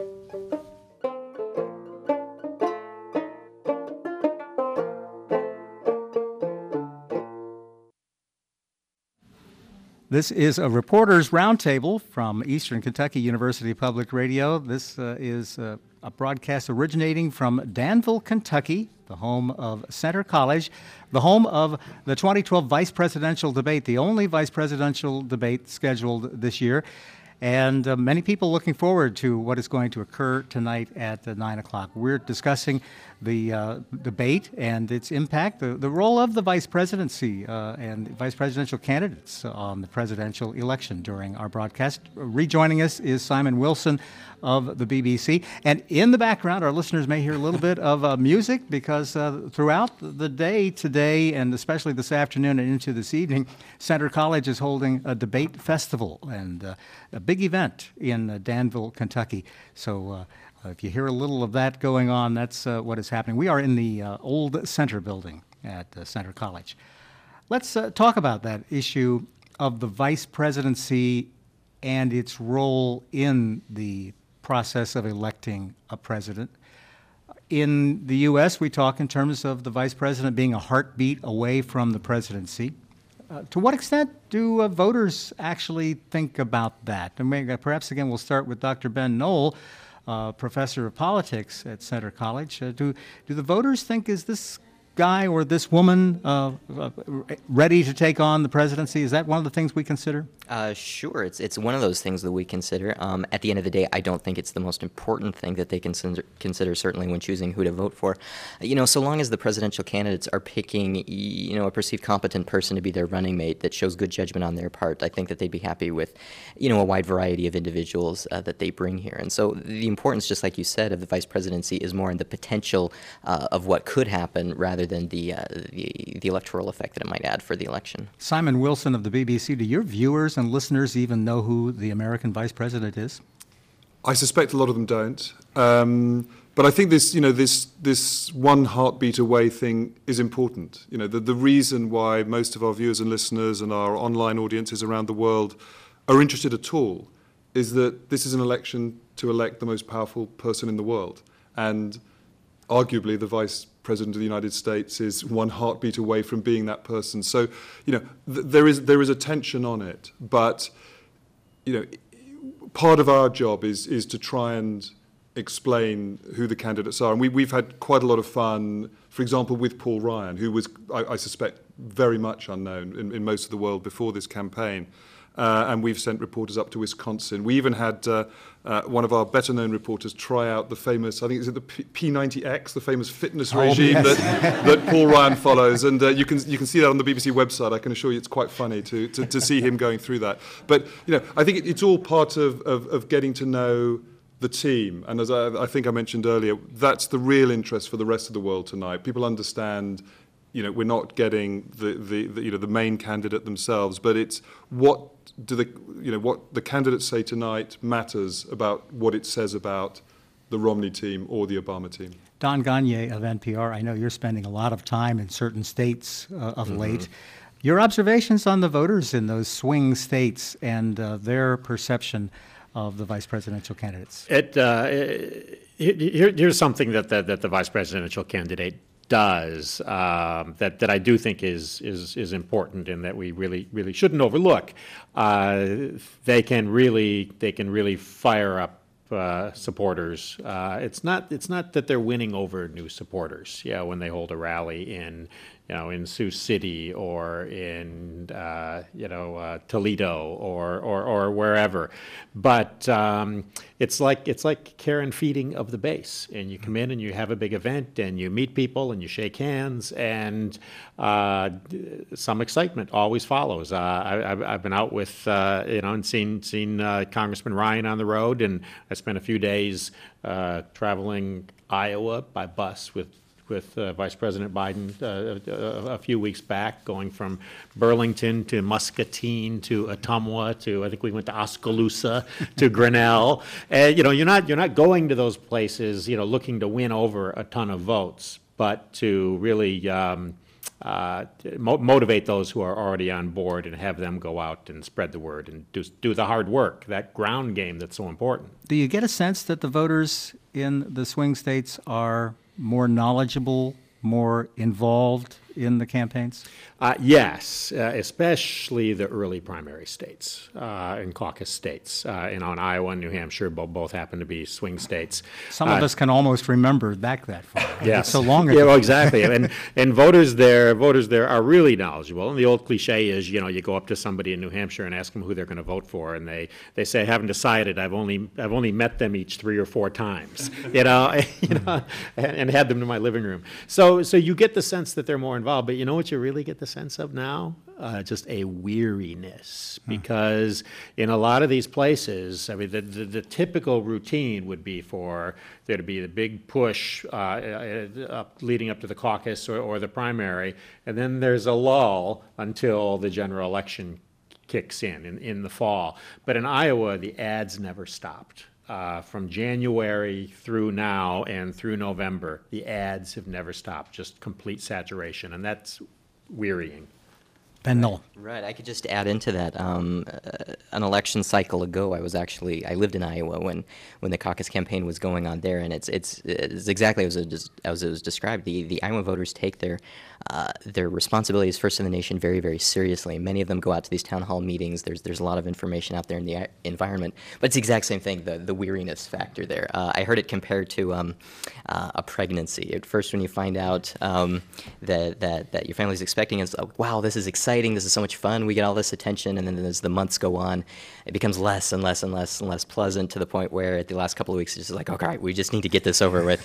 This is a Reporters Roundtable from Eastern Kentucky University Public Radio. This uh, is uh, a broadcast originating from Danville, Kentucky, the home of Centre College, the home of the twenty twelve vice presidential debate, the only vice presidential debate scheduled this year. And uh, many people looking forward to what is going to occur tonight at uh, nine o'clock. We're discussing the uh, debate and its impact, the, the role of the vice presidency uh, and vice presidential candidates on the presidential election during our broadcast. Rejoining us is Simon Wilson of the B B C. And in the background, our listeners may hear a little bit of uh, music because uh, throughout the day today, and especially this afternoon and into this evening, Centre College is holding a debate festival and uh, a big event in uh, Danville, Kentucky. So uh, if you hear a little of that going on, that's uh, what is happening. We are in the uh, old Centre building at uh, Centre College. Let's uh, talk about that issue of the vice presidency and its role in the process of electing a president. In the U S, we talk in terms of the vice president being a heartbeat away from the presidency. Uh, to what extent do uh, voters actually think about that? And maybe, perhaps again, we'll start with Doctor Ben Knoll, uh, professor of politics at Centre College. Uh, do do the voters think, is this guy or this woman uh, uh, ready to take on the presidency? Is that one of the things we consider? Uh, sure, it's it's one of those things that we consider. Um, at the end of the day, I don't think it's the most important thing that they consider, consider certainly when choosing who to vote for. You know, so long as the presidential candidates are picking, you know, a perceived competent person to be their running mate that shows good judgment on their part, I think that they'd be happy with, you know, a wide variety of individuals uh, that they bring here. And so the importance, just like you said, of the vice presidency is more in the potential uh, of what could happen rather than the, uh, the the electoral effect that it might add for the election. Simon Wilson of the B B C, do your viewers and listeners even know who the American vice president is? I suspect a lot of them don't. Um, but I think this, you know, this this one heartbeat away thing is important. You know, the, the reason why most of our viewers and listeners and our online audiences around the world are interested at all is that this is an election to elect the most powerful person in the world. And arguably the vice president of the United States is one heartbeat away from being that person. So, you know, th- there is there is a tension on it. But, you know, part of our job is is to try and explain who the candidates are. And we, we've had quite a lot of fun, for example, with Paul Ryan, who was, I, I suspect, very much unknown in, in most of the world before this campaign. Uh, and we've sent reporters up to Wisconsin. We even had uh, uh, one of our better-known reporters try out the famous, I think it's the P ninety X, the famous fitness Oh, regime yes. that, that Paul Ryan follows. And uh, you can you can see that on the B B C website. I can assure you it's quite funny to, to, to see him going through that. But, you know, I think it, it's all part of, of, of getting to know the team. And as I, I think I mentioned earlier, that's the real interest for the rest of the world tonight. People understand, you know, we're not getting the, the, the you know the main candidate themselves, but it's what do the you know what the candidates say tonight matters about what it says about the Romney team or the Obama team. Don Gagné of N P R, I know you're spending a lot of time in certain states uh, of Mm-hmm. late. Your observations on the voters in those swing states and uh, their perception of the vice presidential candidates? It, uh, here, here's something that the, that the vice presidential candidate does um, that that I do think is is is important and that we really really shouldn't overlook. Uh, they can really they can really fire up uh, supporters. Uh, it's not it's not that they're winning over new supporters. Yeah, when they hold a rally in you know in Sioux City or in uh, you know uh, Toledo or, or or wherever, but um, it's like it's like care and feeding of the base. And you come in and you have a big event and you meet people and you shake hands and uh, some excitement always follows. Uh, I, I've, I've been out with uh, you know and seen seen uh, Congressman Ryan on the road, and I spent a few days uh, traveling Iowa by bus with. with uh, Vice President Biden uh, a, a few weeks back, going from Burlington to Muscatine to Ottumwa to I think we went to Oskaloosa to Grinnell. And you know, you're not you're not going to those places, you know, looking to win over a ton of votes, but to really um, uh, mo- motivate those who are already on board and have them go out and spread the word and do do the hard work, that ground game that's so important. Do you get a sense that the voters in the swing states are more knowledgeable, more involved in the campaigns? Uh, yes, uh, especially the early primary states uh, and caucus states. Uh, you know, in Iowa and New Hampshire, both, both happen to be swing states. Some of Uh, us can almost remember back that far. Yes. It's so long ago. Yeah, well, exactly. and and voters there, voters there are really knowledgeable. And the old cliche is, you know, you go up to somebody in New Hampshire and ask them who they're going to vote for, and they, they say, I haven't decided. I've only I've only met them each three or four times, you know, you know, and, and had them to my living room. So so you get the sense that they're more involved. But you know what you really get the sense of now? Uh, just a weariness, because in a lot of these places, I mean, the, the, the typical routine would be for there to be the big push uh, uh, up, leading up to the caucus or, or the primary, and then there's a lull until the general election kicks in, in in the fall. But in Iowa, the ads never stopped. Uh, from January through now and through November, the ads have never stopped, just complete saturation, and that's wearying. Ben Knoll. Right, I could just add into that. Um, uh, an election cycle ago, I was actually I lived in Iowa when, when the caucus campaign was going on there, and it's it's, it's exactly as it, was, as it was described. The the Iowa voters take their uh, their responsibilities first in the nation very very seriously. Many of them go out to these town hall meetings. There's there's a lot of information out there in the environment, but it's the exact same thing. The the weariness factor there. Uh, I heard it compared to um, uh, a pregnancy. At first, when you find out um, that that that your family's expecting, it's like, wow, this is exciting. This is so much fun. We get all this attention, and then as the months go on, it becomes less and less and less and less pleasant to the point where at the last couple of weeks, it's just like, okay, we just need to get this over with.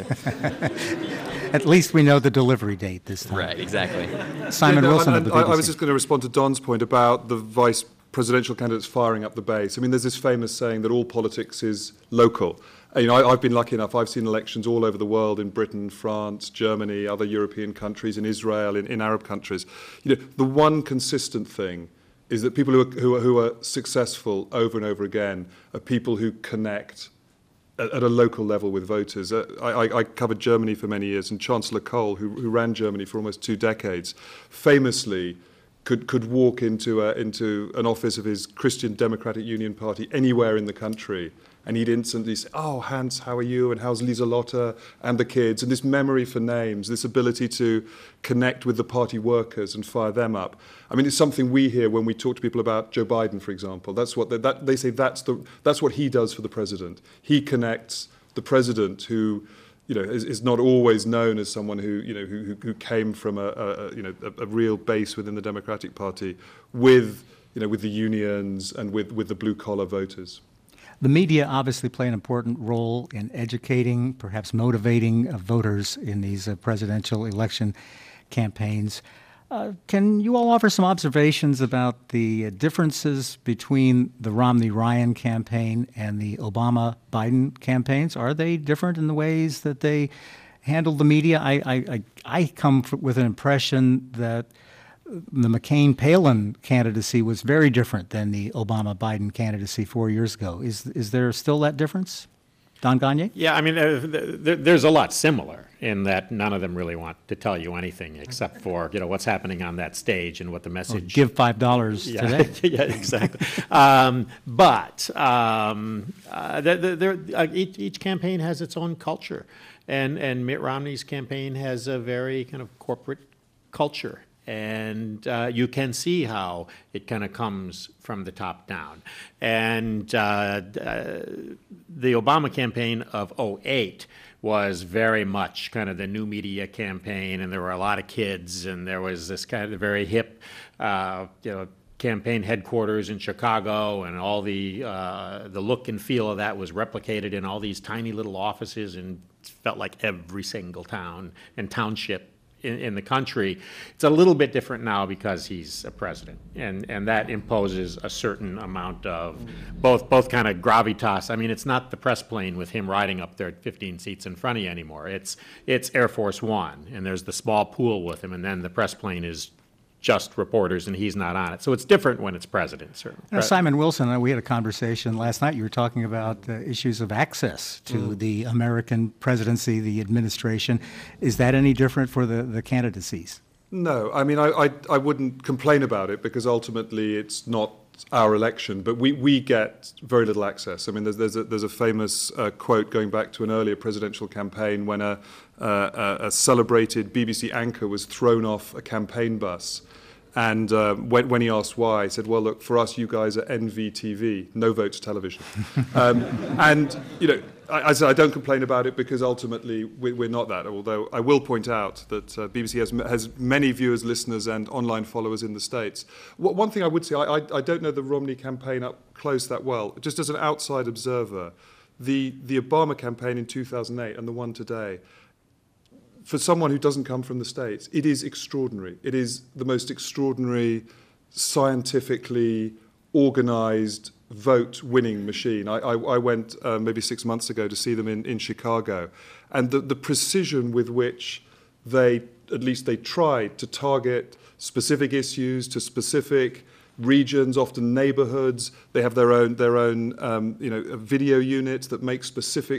At least we know the delivery date this time. Right, exactly. Simon Yeah, no, Wilson and, of the and B B C. I, I was just going to respond to Don's point about the vice presidential candidates firing up the base. I mean, there's this famous saying that all politics is local. Uh, You know, I, I've been lucky enough, I've seen elections all over the world, in Britain, France, Germany, other European countries, in Israel, in, in Arab countries. You know, the one consistent thing is that people who are, who are, who are successful over and over again are people who connect at, at a local level with voters. Uh, I, I, I covered Germany for many years, and Chancellor Kohl, who, who ran Germany for almost two decades, famously could, could walk into, a, into an office of his Christian Democratic Union Party anywhere in the country, and he'd instantly say, oh, Hans, how are you? And how's Lieselotte and the kids? And this memory for names, this ability to connect with the party workers and fire them up. I mean, it's something we hear when we talk to people about Joe Biden, for example. That's what they, that, they say that's, the, that's what he does for the president. He connects the president, who you know, is, is not always known as someone who, you know, who, who came from a, a, you know, a, a real base within the Democratic Party, with, you know, with the unions and with, with the blue-collar voters. The media obviously play an important role in educating, perhaps motivating uh, voters in these uh, presidential election campaigns. Uh, can you all offer some observations about the uh, differences between the Romney-Ryan campaign and the Obama-Biden campaigns? Are they different in the ways that they handle the media? I, I, I, I come f- with an impression that the McCain-Palin candidacy was very different than the Obama-Biden candidacy four years ago. Is is there still that difference? Don Gagné? Yeah, I mean, uh, th- th- there's a lot similar in that none of them really want to tell you anything except for, you know, what's happening on that stage and what the Or message. give five dollars Yeah, today. yeah, exactly. um, but um, uh, the, the, there, uh, each, each campaign has its own culture, and and Mitt Romney's campaign has a very kind of corporate culture. And uh, you can see how it kind of comes from the top down. And uh, uh, the Obama campaign of oh eight was very much kind of the new media campaign, and there were a lot of kids, and there was this kind of very hip, uh, you know, campaign headquarters in Chicago, and all the uh, the look and feel of that was replicated in all these tiny little offices, and felt like every single town and township In, in the country. It's a little bit different now because he's a president, and, and that imposes a certain amount of both both kind of gravitas. I mean, it's not the press plane with him riding up there at fifteen seats in front of you anymore. It's it's Air Force One, and there's the small pool with him, and then the press plane is just reporters, and he's not on it. So it's different when it's president, certainly. Now, Simon Wilson, uh, we had a conversation last night. You were talking about uh, issues of access to Mm. the American presidency, the administration. Is that any different for the, the candidacies? No, I mean, I, I, I wouldn't complain about it, because ultimately it's not our election, but we, we get very little access. I mean, there's, there's, a, there's a famous uh, quote going back to an earlier presidential campaign when a, uh, a, a celebrated B B C anchor was thrown off a campaign bus. And uh, when, when he asked why, he said, well, look, for us, you guys are N V T V, no votes television. um, and, you know, I, I, said, I don't complain about it, because ultimately we, we're not that, although I will point out that uh, B B C has, has many viewers, listeners, and online followers in the States. What, one thing I would say, I, I, I don't know the Romney campaign up close that well. Just as an outside observer, the, the Obama campaign in two thousand eight and the one today, for someone who doesn't come from the States, it is extraordinary. It is the most extraordinary, scientifically organized vote-winning machine. I, I, I went uh, maybe six months ago to see them in, in Chicago, and the, the precision with which they, at least they tried to target specific issues to specific regions, often neighborhoods. They have their own, their own um, you know, video units that make specific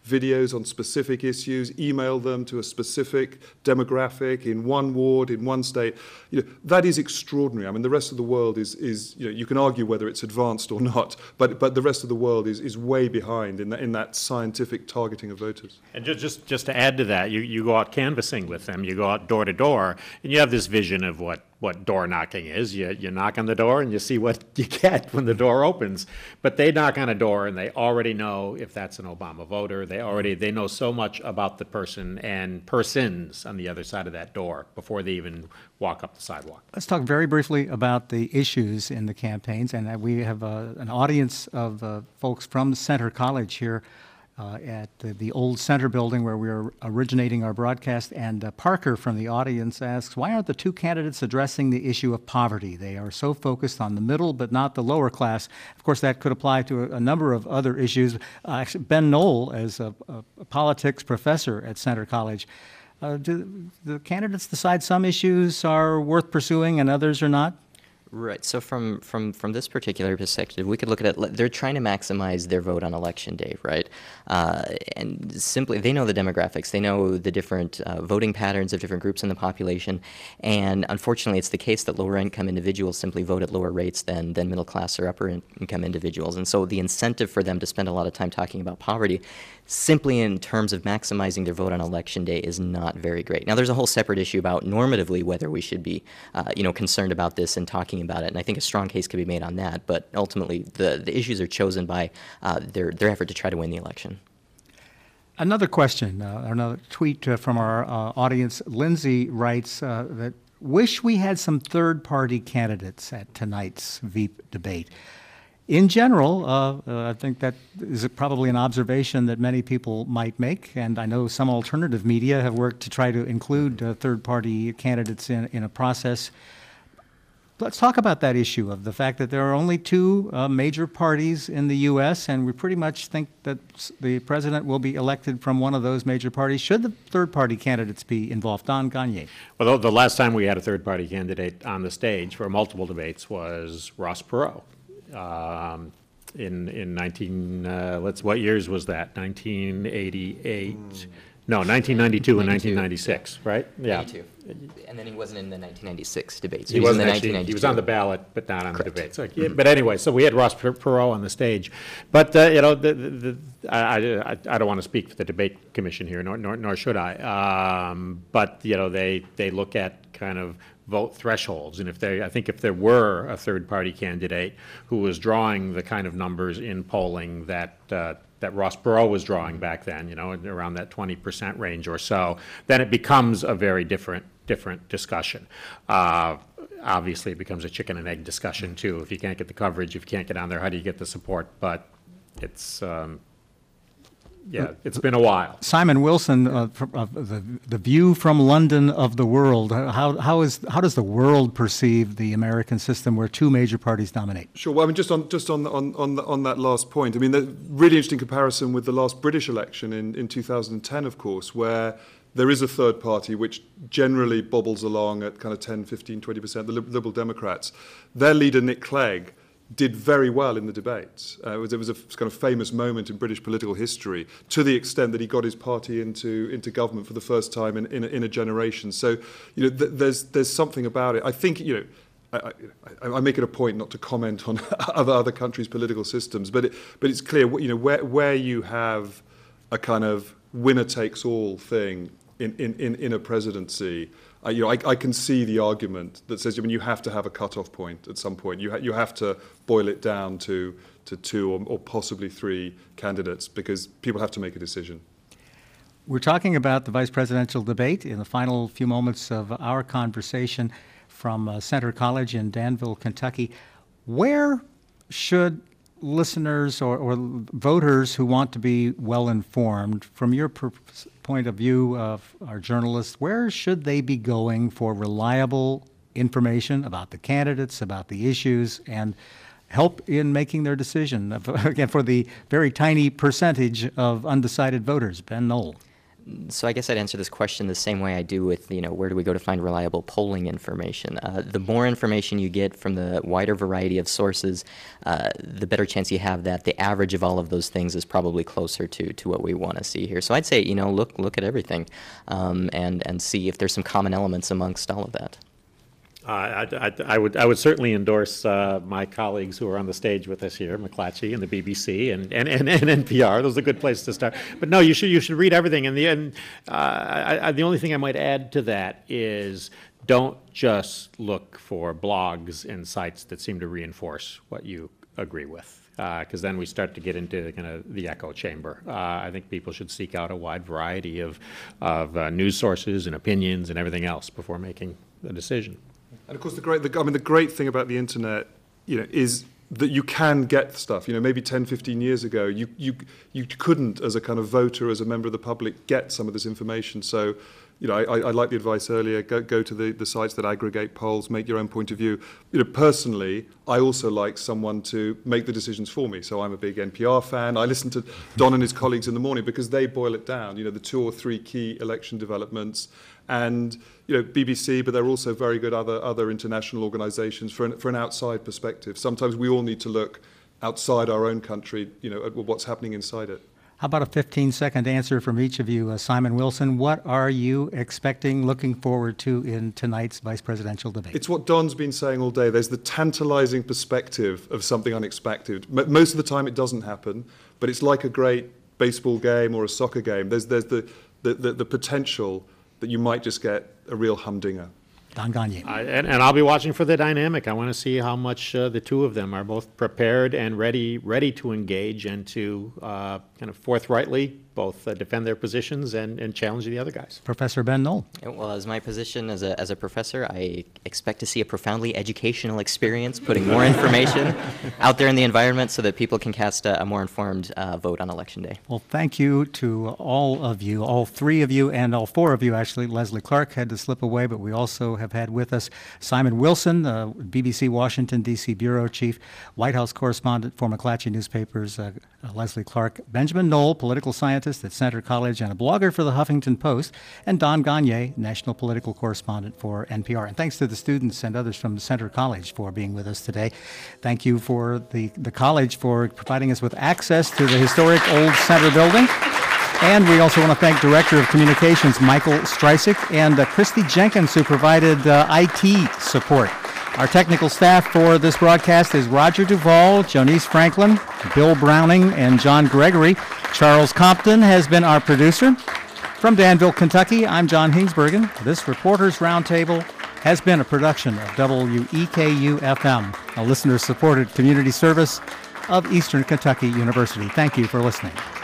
videos on specific issues, email them to a specific demographic in one ward, in one state. You know, that is extraordinary. I mean, the rest of the world is, is you know, you can argue whether it's advanced or not, but, but the rest of the world is, is way behind in that, in that scientific targeting of voters. And just, just, just to add to that, you, you go out canvassing with them, you go out door to door, and you have this vision of what, what door knocking is. You, you knock on the door and you see what you get when the door opens. But they knock on a door and they already know if that's an Obama voter. They already, they know so much about the person and persons on the other side of that door before they even walk up the sidewalk. Let's talk very briefly about the issues in the campaigns. And uh, we have uh, an audience of uh, folks from Centre College here Uh, at the, the old Center building where we're originating our broadcast. And uh, Parker from the audience asks, why aren't the two candidates addressing the issue of poverty? They are so focused on the middle but not the lower class. Of course, that could apply to a, a number of other issues. Uh, actually, Ben Knoll, as a, a, a politics professor at Centre College, uh, do the candidates decide some issues are worth pursuing and others are not? Right. So from, from, from this particular perspective, we could look at it. They're trying to maximize their vote on election day, right? Uh, and simply, they know the demographics. They know the different uh, voting patterns of different groups in the population. And unfortunately, it's the case that lower income individuals simply vote at lower rates than, than middle class or upper income individuals. And so the incentive for them to spend a lot of time talking about poverty simply in terms of maximizing their vote on election day is not very great. Now, there's a whole separate issue about normatively whether we should be, uh, you know, concerned about this and talking about it, and I think a strong case could be made on that. But ultimately, the the issues are chosen by uh, their their effort to try to win the election. Another question, uh, another tweet uh, from our uh, audience. Lindsay writes uh, that wish we had some third-party candidates at tonight's Veep debate. In general, uh, uh, I think that is probably an observation that many people might make, and I know some alternative media have worked to try to include uh, third-party candidates in, in a process. Let's talk about that issue of the fact that there are only two uh, major parties in the U S, and we pretty much think that the president will be elected from one of those major parties. Should the third-party candidates be involved? Don Gagné. Well, the last time we had a third-party candidate on the stage for multiple debates was Ross Perot. Um, in in nineteen uh, let's what years was that? nineteen eighty-eight. Mm. No, nineteen ninety-two and nineteen ninety-six, right? Yeah. ninety-two. And then he wasn't in the nineteen ninety-six debates. So he, he was wasn't in the actually, nineteen ninety-two. He was on the ballot, but not on Correct. the debates. Like, yeah, mm-hmm. But anyway, so we had Ross Perot on the stage. But, uh, you know, the, the, the, I, I, I don't want to speak for the debate commission here, nor, nor, nor should I. Um, but, you know, they, they look at kind of vote thresholds. And if they, I think if there were a third-party candidate who was drawing the kind of numbers in polling that uh, that Ross Perot was drawing back then, you know, around that twenty percent range or so, then it becomes a very different different discussion. Uh, obviously, it becomes a chicken and egg discussion too. If you can't get the coverage, if you can't get on there, how do you get the support? But it's um, yeah, it's been a while. Simon Wilson, uh, from, uh, the the view from London of the world. How how is how does the world perceive the American system where two major parties dominate? Sure. Well, I mean, just on just on on on, the, on that last point. I mean, the really interesting comparison with the last British election in in two thousand ten, of course, where there is a third party which generally bobbles along at kind of ten, fifteen, twenty percent. The Liberal Democrats, their leader Nick Clegg did very well in the debates. Uh, it, was, it was a kind of famous moment in British political history, to the extent that he got his party into into government for the first time in, in, a, in a generation. So, you know, th- there's there's something about it. I think, you know, I, I, I make it a point not to comment on other other countries' political systems, but it, but it's clear, you know, where where you have a kind of winner takes all thing in in, in, in a presidency. Uh, you know, I, I can see the argument that says, I mean, you have to have a cut-off point at some point. You ha- you have to boil it down to to two or, or possibly three candidates because people have to make a decision. We're talking about the vice presidential debate in the final few moments of our conversation from uh, Centre College in Danville, Kentucky. Where should listeners or, or voters who want to be well informed, from your per- point of view of our journalists, where should they be going for reliable information about the candidates, about the issues, and help in making their decision, again, for the very tiny percentage of undecided voters? Ben Knoll. so I guess I'd answer this question the same way I do with, you know, where do we go to find reliable polling information? Uh, the more information you get from the wider variety of sources, uh, the better chance you have that the average of all of those things is probably closer to, to what we want to see here. So I'd say, you know, look look at everything um, and, and see if there's some common elements amongst all of that. Uh, I, I, I would I would certainly endorse uh, my colleagues who are on the stage with us here, McClatchy and the B B C and, and, and, and N P R. Those are a good place to start. But no, you should you should read everything. And the and uh, I, I, the only thing I might add to that is don't just look for blogs and sites that seem to reinforce what you agree with, because uh, then we start to get into kind of the echo chamber. Uh, I think people should seek out a wide variety of of uh, news sources and opinions and everything else before making a decision. And of course, the great, the, I mean, the great thing about the internet, you know, is that you can get stuff. You know, maybe ten, fifteen years ago, you you you couldn't, as a kind of voter, as a member of the public, get some of this information. So, you know, I, I like the advice earlier. Go go to the, the sites that aggregate polls, make your own point of view. You know, personally, I also like someone to make the decisions for me. So I'm a big N P R fan. I listen to Don and his colleagues in the morning because they boil it down. You know, the two or three key election developments. And, you know, B B C, but there are also very good other other international organizations for an, for an outside perspective. Sometimes we all need to look outside our own country, you know, at what's happening inside it. How about a fifteen-second answer from each of you? Uh, Simon Wilson, what are you expecting, looking forward to in tonight's vice presidential debate? It's what Don's been saying all day. There's the tantalizing perspective of something unexpected. M- most of the time it doesn't happen, but it's like a great baseball game or a soccer game. There's, there's the, the, the, the potential that you might just get a real humdinger. Don Gagné. I, and, and I'll be watching for the dynamic. I want to see how much uh, the two of them are both prepared and ready ready to engage and to uh, kind of forthrightly both uh, defend their positions and, and challenge the other guys. Professor Ben Knoll. Well, as my position as a, as a professor, I expect to see a profoundly educational experience, putting more information out there in the environment so that people can cast a, a more informed uh, vote on Election Day. Well, thank you to all of you, all three of you, and all four of you, actually. Leslie Clark had to slip away, but we also have had with us Simon Wilson, uh, B B C Washington, D C bureau chief, White House correspondent for McClatchy Newspapers, uh, uh, Leslie Clark, Benjamin Knoll, political scientist at Centre College and a blogger for the Huffington Post, and Don Gagné, national political correspondent for N P R. And thanks to the students and others from Centre College for being with us today. Thank you for the, the college for providing us with access to the historic old Centre building. And we also want to thank Director of Communications Michael Streisig and uh, Christy Jenkins, who provided uh, I T support. Our technical staff for this broadcast is Roger Duvall, Jonice Franklin, Bill Browning, and John Gregory. Charles Compton has been our producer. From Danville, Kentucky, I'm John Hingsbergen. This Reporters Roundtable has been a production of W E K U F M, a listener-supported community service of Eastern Kentucky University. Thank you for listening.